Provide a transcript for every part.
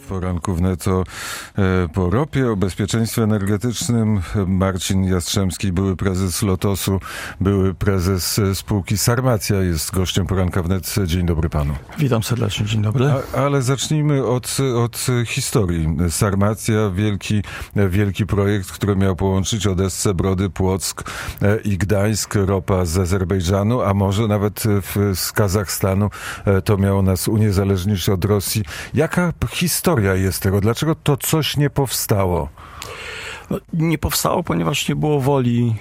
W poranku wnet po ropie, o bezpieczeństwie energetycznym. Marcin Jastrzębski, były prezes Lotosu, były prezes spółki Sarmacja, jest gościem poranka wnet. Dzień dobry panu. Witam serdecznie, dzień dobry. Ale zacznijmy od historii. Sarmacja, wielki projekt, który miał połączyć Odessę, Brody, Płock i Gdańsk, ropa z Azerbejdżanu, a może nawet z Kazachstanu. To miało nas uniezależnić od Rosji. Jaka historia jest tego? Dlaczego to coś nie powstało? No, nie powstało, ponieważ nie było woli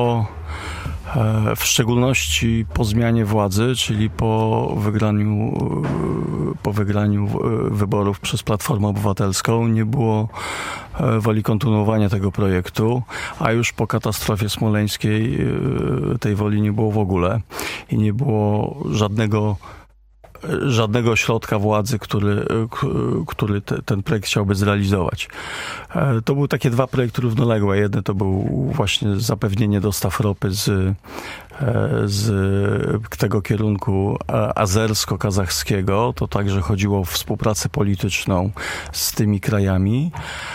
w szczególności po zmianie władzy, czyli po wygraniu wyborów przez Platformę Obywatelską. Nie było woli kontynuowania tego projektu, a już po katastrofie smoleńskiej tej woli nie było w ogóle i nie było żadnego ośrodka władzy, który ten projekt chciałby zrealizować. To były takie dwa projekty równoległe. Jeden to był właśnie zapewnienie dostaw ropy z tego kierunku azersko-kazachskiego. To także chodziło o współpracę polityczną z tymi krajami.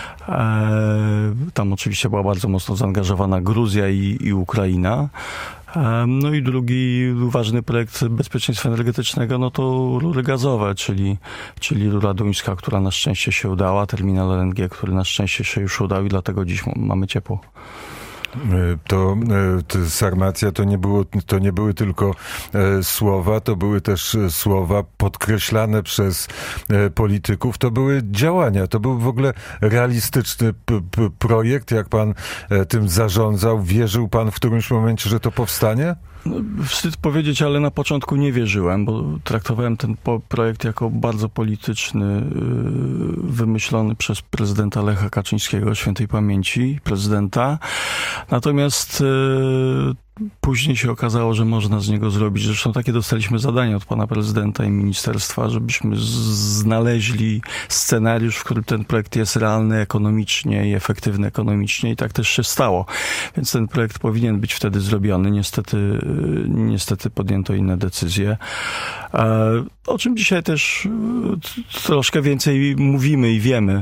Tam oczywiście była bardzo mocno zaangażowana Gruzja i Ukraina. No i drugi ważny projekt bezpieczeństwa energetycznego, no to rury gazowe, czyli rura duńska, która na szczęście się udała, terminal LNG, który na szczęście się już udał i dlatego dziś mamy ciepło. To Sarmacja to nie były tylko słowa, to były też słowa podkreślane przez polityków, to były działania, to był w ogóle realistyczny projekt, jak pan tym zarządzał. Wierzył pan w którymś momencie, że to powstanie? No, wstyd powiedzieć, ale na początku nie wierzyłem, bo traktowałem ten projekt jako bardzo polityczny, wymyślony przez prezydenta Lecha Kaczyńskiego, świętej pamięci prezydenta. Natomiast później się okazało, że można z niego zrobić. Zresztą takie dostaliśmy zadanie od pana prezydenta i ministerstwa, żebyśmy znaleźli scenariusz, w którym ten projekt jest realny ekonomicznie i efektywny ekonomicznie i tak też się stało. Więc ten projekt powinien być wtedy zrobiony. Niestety podjęto inne decyzje. O czym dzisiaj też troszkę więcej mówimy i wiemy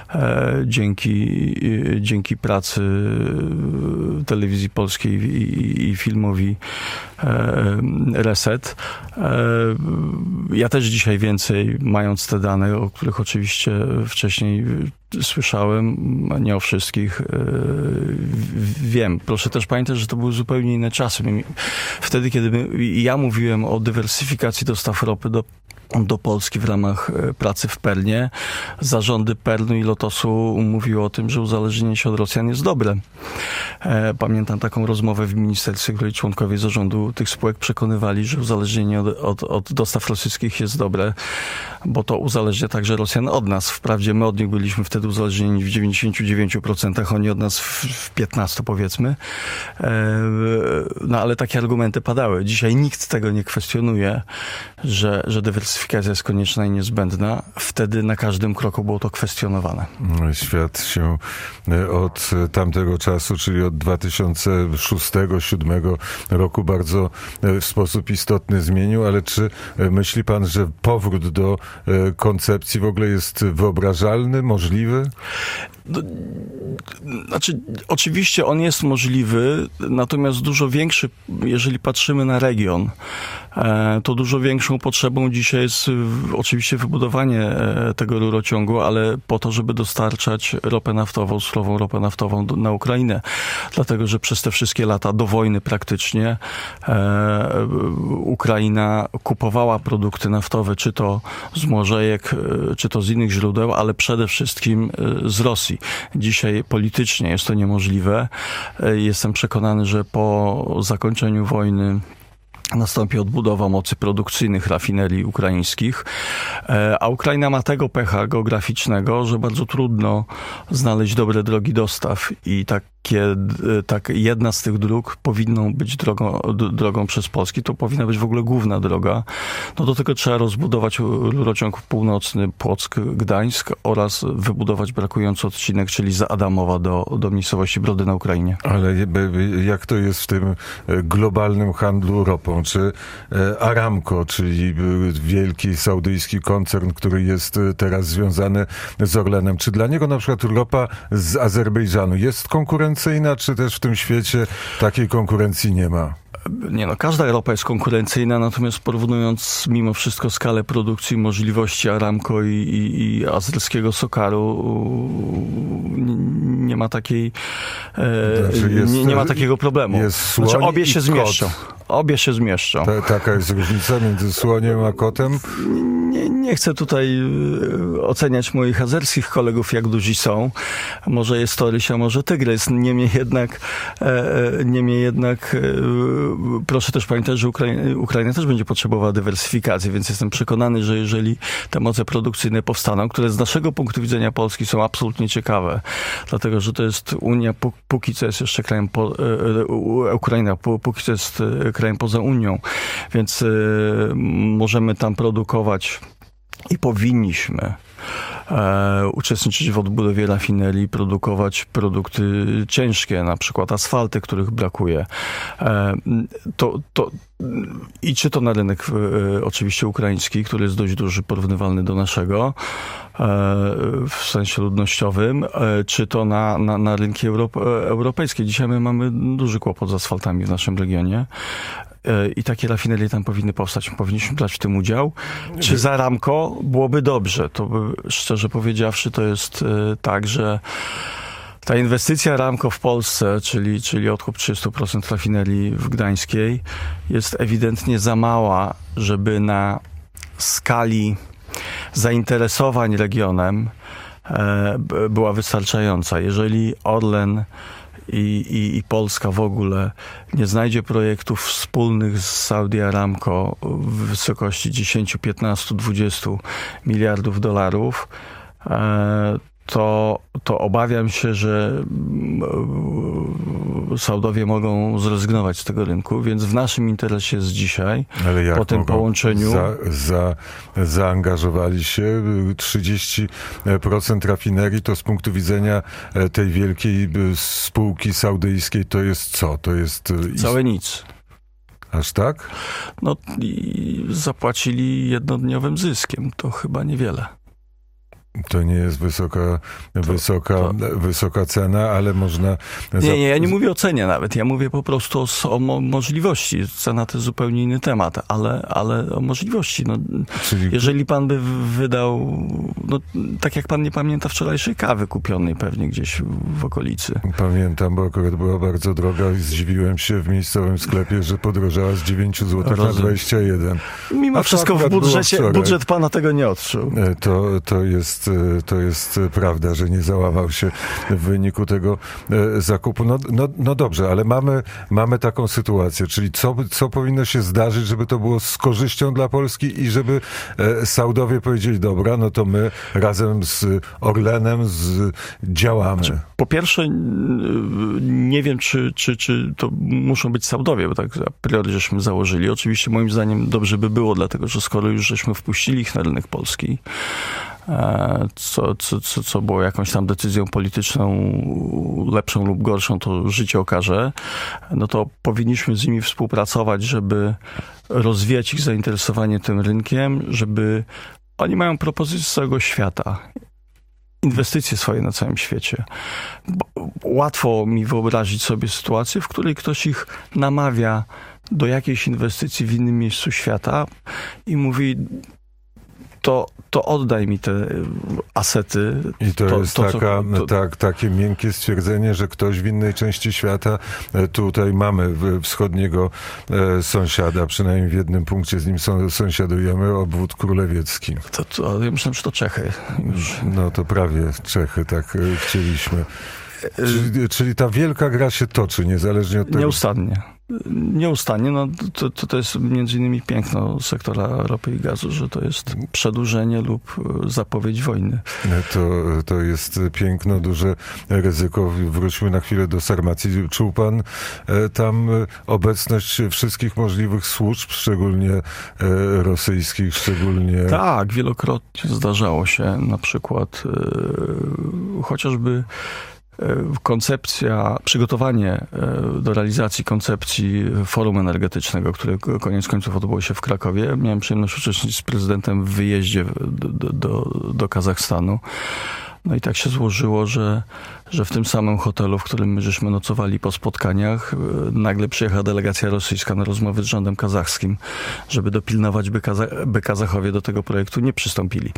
dzięki pracy Telewizji Polskiej i filmowi Reset. Ja też dzisiaj więcej, mając te dane, o których oczywiście wcześniej słyszałem, a nie o wszystkich, wiem. Proszę też pamiętać, że to były zupełnie inne czasy. Wtedy, kiedy ja mówiłem o dywersyfikacji dostaw ropy do Polski w ramach pracy w Pernie, zarządy Pernu i Lotosu mówiły o tym, że uzależnienie się od Rosjan jest dobre. Pamiętam taką rozmowę w ministerstwie, której członkowie zarządu tych spółek przekonywali, że uzależnienie od dostaw rosyjskich jest dobre, bo to uzależnia także Rosjan od nas. Wprawdzie my od nich byliśmy wtedy uzależnieni w 99%, oni od nas w 15% powiedzmy. No ale takie argumenty padały. Dzisiaj nikt tego nie kwestionuje, że dywersyfikacja jest konieczna i niezbędna. Wtedy na każdym kroku było to kwestionowane. Świat się od tamtego czasu, czyli od 2006-2007 roku bardzo w sposób istotny zmienił, ale czy myśli pan, że powrót do koncepcji w ogóle jest wyobrażalny, możliwy? Znaczy, oczywiście on jest możliwy, natomiast dużo większy, jeżeli patrzymy na region, to dużo większą potrzebą dzisiaj jest oczywiście wybudowanie tego rurociągu, ale po to, żeby dostarczać ropę naftową, surową ropę naftową na Ukrainę. Dlatego, że przez te wszystkie lata do wojny praktycznie Ukraina kupowała produkty naftowe, czy to z morzejek, czy to z innych źródeł, ale przede wszystkim z Rosji. Dzisiaj politycznie jest to niemożliwe. Jestem przekonany, że po zakończeniu wojny nastąpi odbudowa mocy produkcyjnych rafinerii ukraińskich, a Ukraina ma tego pecha geograficznego, że bardzo trudno znaleźć dobre drogi dostaw i tak jedna z tych dróg powinną być drogą przez Polski, to powinna być w ogóle główna droga. No do tego trzeba rozbudować rurociąg północny Płock-Gdańsk oraz wybudować brakujący odcinek, czyli za Adamowa do miejscowości Brody na Ukrainie. Ale jak to jest w tym globalnym handlu ropą? Czy Aramco, czyli wielki saudyjski koncern, który jest teraz związany z Orlenem, czy dla niego na przykład ropa z Azerbejdżanu jest konkurencyjna, czy też w tym świecie takiej konkurencji nie ma? Nie no, każda ropa jest konkurencyjna, natomiast porównując mimo wszystko skalę produkcji, możliwości Aramco i azerskiego Sokaru, nie ma takiej nie ma takiego problemu. Znaczy, obie się zmieszczą. Obie się zmieszczą. Taka jest różnica między słoniem a kotem? Nie chcę tutaj oceniać moich azerskich kolegów, jak duzi są. Może jest to rysia, może tygrys. Niemniej jednak proszę też pamiętać, że Ukraina też będzie potrzebowała dywersyfikacji, więc jestem przekonany, że jeżeli te moce produkcyjne powstaną, które z naszego punktu widzenia Polski są absolutnie ciekawe, dlatego, że to jest Unia, póki co jest jeszcze krajem, Ukraina, póki co jest krajem poza Unią, więc możemy tam produkować i powinniśmy uczestniczyć w odbudowie rafinerii, produkować produkty ciężkie, na przykład asfalty, których brakuje. I czy to na rynek oczywiście ukraiński, który jest dość duży, porównywalny do naszego w sensie ludnościowym, czy to na rynki europejskie. Dzisiaj my mamy duży kłopot z asfaltami w naszym regionie. I takie rafinerie tam powinny powstać. Powinniśmy brać w tym udział. Czy za Aramco byłoby dobrze? To szczerze powiedziawszy, to jest tak, że ta inwestycja Aramco w Polsce, czyli odkup 300% rafinerii w Gdańskiej, jest ewidentnie za mała, żeby na skali zainteresowań regionem była wystarczająca. Jeżeli Orlen i Polska w ogóle nie znajdzie projektów wspólnych z Saudi Aramco w wysokości 10, 15, 20 miliardów dolarów, to obawiam się, że Saudowie mogą zrezygnować z tego rynku, więc w naszym interesie jest dzisiaj, po tym połączeniu... Zaangażowali się 30% rafinerii, to z punktu widzenia tej wielkiej spółki saudyjskiej to jest co? To jest... Całe nic. Aż tak? No i zapłacili jednodniowym zyskiem, to chyba niewiele. To nie jest wysoka cena, ale można... Nie, ja nie mówię o cenie nawet. Ja mówię po prostu o możliwości. Cena to jest zupełnie inny temat, ale o możliwości. No, czyli... Jeżeli pan by wydał, no, tak jak pan nie pamięta wczorajszej kawy kupionej pewnie gdzieś w okolicy. Pamiętam, bo akurat była bardzo droga i zdziwiłem się w miejscowym sklepie, że podrożała z 9 zł na 21. Mimo wszystko w budżet pana tego nie odczuł. To jest prawda, że nie załamał się w wyniku tego zakupu. No dobrze, ale mamy taką sytuację, czyli co powinno się zdarzyć, żeby to było z korzyścią dla Polski i żeby Saudowie powiedzieli, dobra, no to my razem z Orlenem działamy. Znaczy, po pierwsze, nie wiem, czy to muszą być Saudowie, bo tak a priori żeśmy założyli. Oczywiście moim zdaniem dobrze by było, dlatego że skoro już żeśmy wpuścili ich na rynek polski, co było jakąś tam decyzją polityczną lepszą lub gorszą, to życie okaże, no to powinniśmy z nimi współpracować, żeby rozwijać ich zainteresowanie tym rynkiem, żeby oni mają propozycje z całego świata. Inwestycje swoje na całym świecie. Łatwo mi wyobrazić sobie sytuację, w której ktoś ich namawia do jakiejś inwestycji w innym miejscu świata i mówi, to oddaj mi te asety. I to jest takie miękkie stwierdzenie, że ktoś w innej części świata, tutaj mamy wschodniego sąsiada, przynajmniej w jednym punkcie z nim sąsiadujemy, obwód królewiecki. Ja myślałem, że to Czechy. No to prawie Czechy, tak chcieliśmy. Czyli ta wielka gra się toczy, niezależnie od tego... Nieustannie. Nieustannie. No, to jest między innymi piękno sektora ropy i gazu, że to jest przedłużenie lub zapowiedź wojny. To jest piękno, duże ryzyko. Wróćmy na chwilę do Sarmacji. Czuł pan tam obecność wszystkich możliwych służb, szczególnie rosyjskich, szczególnie... Tak, wielokrotnie zdarzało się. Na przykład chociażby przygotowanie do realizacji koncepcji forum energetycznego, które koniec końców odbyło się w Krakowie. Miałem przyjemność uczestniczyć z prezydentem w wyjeździe do Kazachstanu. No i tak się złożyło, że w tym samym hotelu, w którym my żeśmy nocowali po spotkaniach, nagle przyjechała delegacja rosyjska na rozmowy z rządem kazachskim, żeby dopilnować, by Kazachowie do tego projektu nie przystąpili.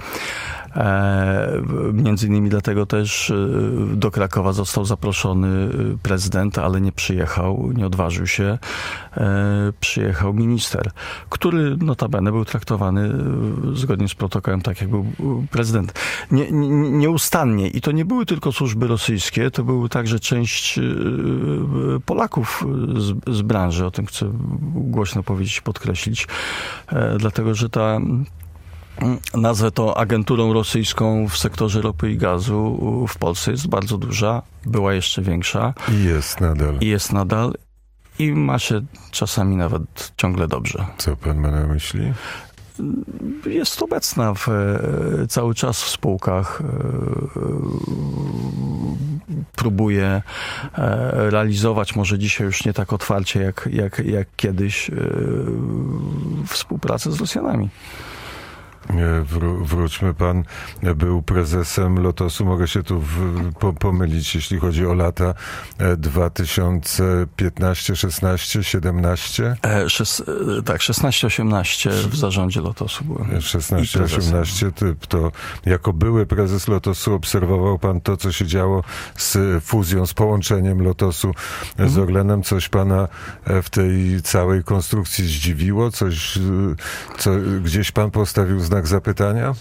Między innymi dlatego też do Krakowa został zaproszony prezydent, ale nie przyjechał, nie odważył się. Przyjechał minister, który notabene był traktowany zgodnie z protokołem tak, jak był prezydent. Nieustannie. I to nie były tylko służby rosyjskie, to były także część Polaków z branży. O tym chcę głośno powiedzieć, podkreślić. Dlatego, że nazwę to agenturą rosyjską w sektorze ropy i gazu w Polsce jest bardzo duża, była jeszcze większa. I jest nadal. I ma się czasami nawet ciągle dobrze. Co pan ma na myśli? Jest obecna cały czas w spółkach. Próbuje realizować, może dzisiaj już nie tak otwarcie jak kiedyś, współpracę z Rosjanami. Wróćmy, pan był prezesem Lotosu, mogę się tu pomylić, jeśli chodzi o lata 2015, 16, 17? Tak, 16-18 w zarządzie Lotosu byłem. 16-18, to jako były prezes Lotosu obserwował pan to, co się działo z fuzją, z połączeniem Lotosu z Orlenem. Coś pana w tej całej konstrukcji zdziwiło? Coś, co gdzieś pan postawił znak zapytania?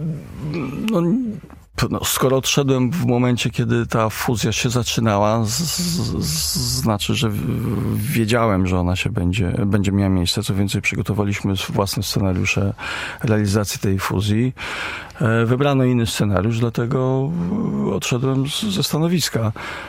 Skoro odszedłem w momencie, kiedy ta fuzja się zaczynała, znaczy, że wiedziałem, że ona będzie miała miejsce. Co więcej, przygotowaliśmy własne scenariusze realizacji tej fuzji. Wybrano inny scenariusz, dlatego odszedłem ze stanowiska.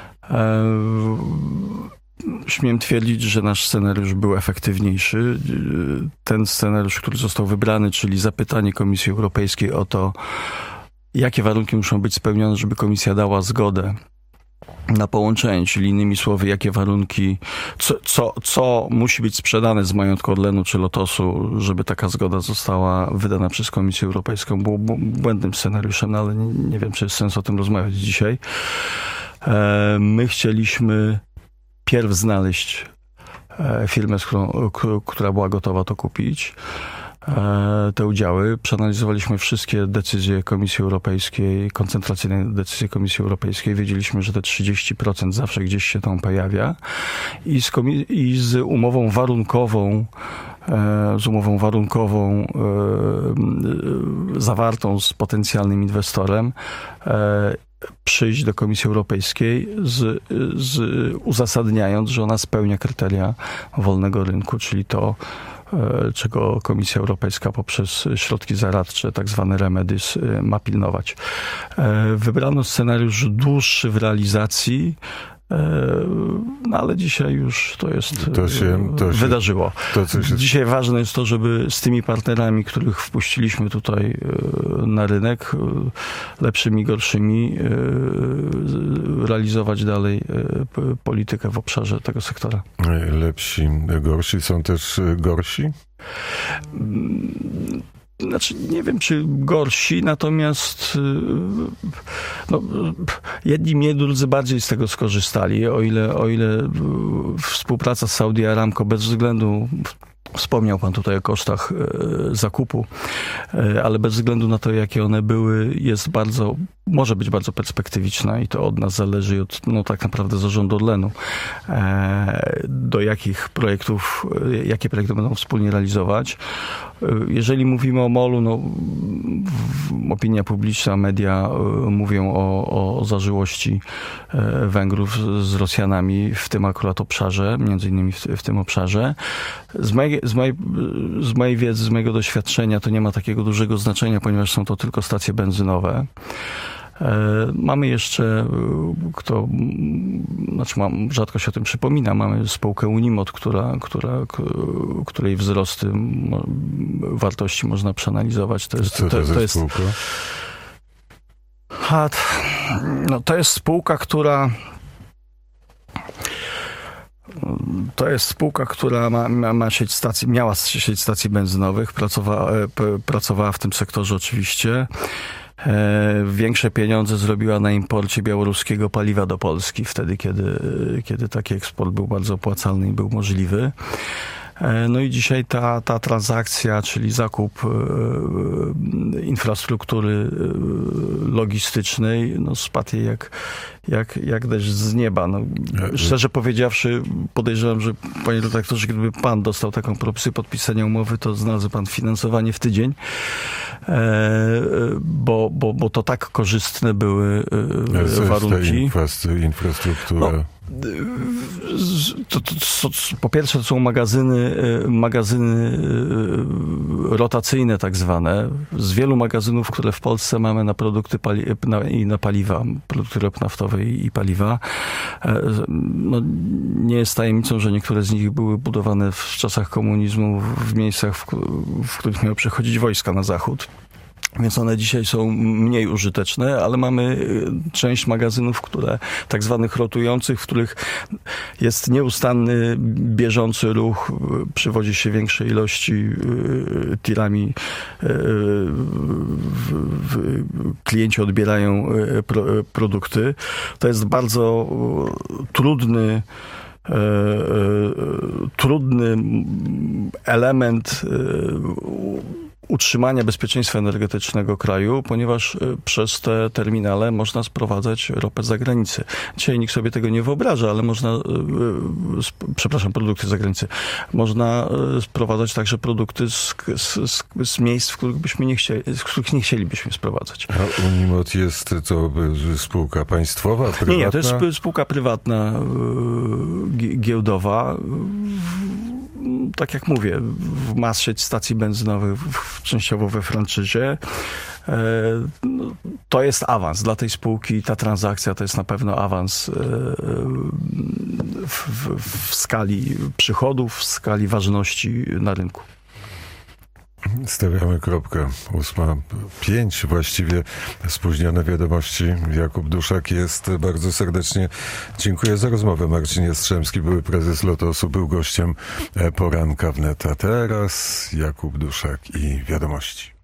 Śmiem twierdzić, że nasz scenariusz był efektywniejszy. Ten scenariusz, który został wybrany, czyli zapytanie Komisji Europejskiej o to, jakie warunki muszą być spełnione, żeby Komisja zgodę na połączenie, czyli innymi słowy, jakie warunki, co musi być sprzedane z majątku Orlenu czy Lotosu, żeby taka zgoda została wydana przez Komisję Europejską, było błędnym scenariuszem, no ale nie wiem, czy jest sens o tym rozmawiać dzisiaj. My chcieliśmy pierw znaleźć firmę, która była gotowa to kupić, te udziały. Przeanalizowaliśmy wszystkie decyzje Komisji Europejskiej, koncentracyjne decyzje Komisji Europejskiej. Wiedzieliśmy, że te 30% zawsze gdzieś się tam pojawia. I z umową warunkową zawartą z potencjalnym inwestorem przyjść do Komisji Europejskiej uzasadniając, że ona spełnia kryteria wolnego rynku, czyli to, czego Komisja Europejska poprzez środki zaradcze, tak zwane remedies, ma pilnować. Wybrano scenariusz dłuższy w realizacji, no ale dzisiaj już to wydarzyło. Dzisiaj ważne jest to, żeby z tymi partnerami, których wpuściliśmy tutaj na rynek, lepszymi, gorszymi, realizować dalej politykę w obszarze tego sektora. Lepsi, gorsi są też gorsi? Znaczy, nie wiem, czy gorsi, natomiast jedni i drudzy bardziej z tego skorzystali. O ile współpraca z Saudi Aramco bez względu, wspomniał pan tutaj o kosztach zakupu, ale bez względu na to, jakie one były, jest bardzo może być bardzo perspektywiczna i to od nas zależy, od tak naprawdę zarządu Orlenu, do jakich projektów, jakie projekty będą wspólnie realizować. Jeżeli mówimy o MOL-u, opinia publiczna, media mówią o zażyłości Węgrów z Rosjanami w tym akurat obszarze, między innymi w tym obszarze. Z mojej wiedzy, z mojego doświadczenia to nie ma takiego dużego znaczenia, ponieważ są to tylko stacje benzynowe. Mamy jeszcze, rzadko się o tym przypomina, mamy spółkę Unimod, której wzrosty wartości można przeanalizować. To jest spółka? To jest spółka, która ma sieć stacji, miała sieć stacji benzynowych, pracowała w tym sektorze oczywiście. Większe pieniądze zrobiła na imporcie białoruskiego paliwa do Polski, wtedy kiedy taki eksport był bardzo opłacalny i był możliwy. No i dzisiaj ta transakcja, czyli zakup infrastruktury logistycznej, spadł jej jak deszcz z nieba. Szczerze powiedziawszy, podejrzewam, że panie redaktorze, gdyby pan dostał taką propozycję podpisania umowy, to znalazł pan finansowanie w tydzień, bo to tak korzystne były warunki. Infrastruktura. Po pierwsze to są magazyny rotacyjne tak zwane. Z wielu magazynów, które w Polsce mamy na produkty i na paliwa, produkty ropy naftowej i paliwa. Nie jest tajemnicą, że niektóre z nich były budowane w czasach komunizmu w miejscach, w których miały przechodzić wojska na zachód. Więc one dzisiaj są mniej użyteczne, ale mamy część magazynów, tak zwanych rotujących, w których jest nieustanny, bieżący ruch, przywozi się większe ilości tirami, klienci odbierają produkty. To jest bardzo trudny element utrzymania bezpieczeństwa energetycznego kraju, ponieważ przez te terminale można sprowadzać ropę z zagranicy. Dzisiaj nikt sobie tego nie wyobraża, ale produkty z zagranicy. Można sprowadzać także produkty z miejsc, w których nie chcielibyśmy sprowadzać. A Unimod jest to spółka państwowa, prywatna? Nie, to jest spółka prywatna, giełdowa. Tak jak mówię, ma sieć stacji benzynowych częściowo we franczyzie. To jest awans dla tej spółki. Ta transakcja to jest na pewno awans w skali przychodów, w skali ważności na rynku. Stawiamy kropkę. 8:05 właściwie, spóźnione wiadomości. Jakub Duszak jest. Bardzo serdecznie dziękuję za rozmowę. Marcin Jastrzębski, były prezes Lotosu, był gościem poranka wnet. A teraz Jakub Duszak i wiadomości.